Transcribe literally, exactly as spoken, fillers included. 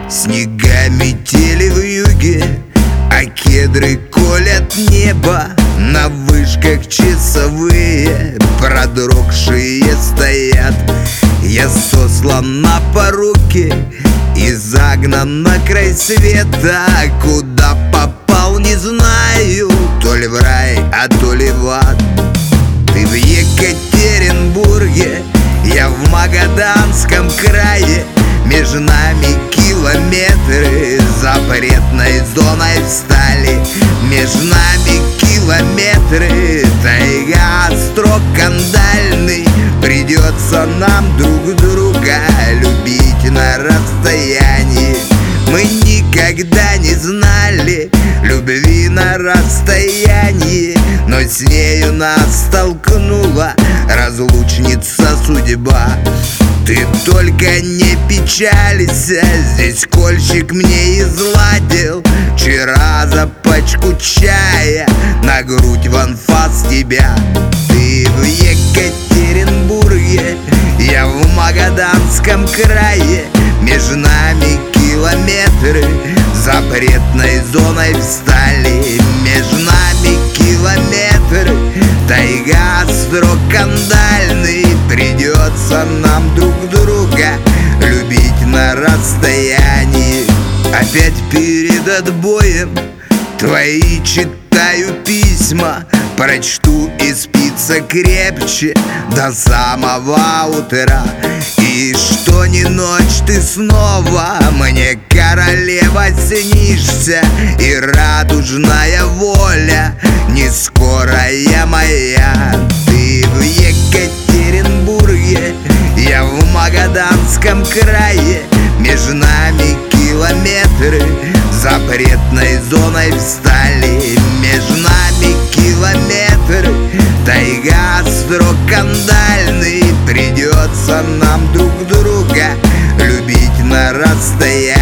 Снега метели в юге, а кедры колят небо. На вышках часовые продрогшие стоят. Я сослан на поруки и загнан на край света. Куда попал, не знаю, то ли в рай, а то ли в ад. Ты в Екатеринбурге, я в Магаданском крае. Между нами километры, запретной зоной встали. Между нами километры, тайга, строк кандальный. Придется нам друг друга любить на расстоянии. Мы никогда не знали любви на расстоянии, но с нею нас столкнула разлучница судьба. Ты только не печалься, здесь кольщик мне изладил. Вчера за пачку чая на грудь в анфас тебя. Ты в Екатеринбурге, я в Магаданском крае. Между нами километры, запретной зоной встали. Между нами километры, тайга, строк кандальный. Придется нам друг друга любить на расстоянии. Опять перед отбоем твои читаю письма. Прочту и спится крепче до самого утра. И что ни ночь ты снова мне, королева, снишься. И радужная воля не скорая моя. Ты в Екатеринбурге, я в Магаданском крае. Между нами километры, запретной зоной встали. Между нами километры, тайга, строк кандальный. Придется нам друг друга любить на расстоянии.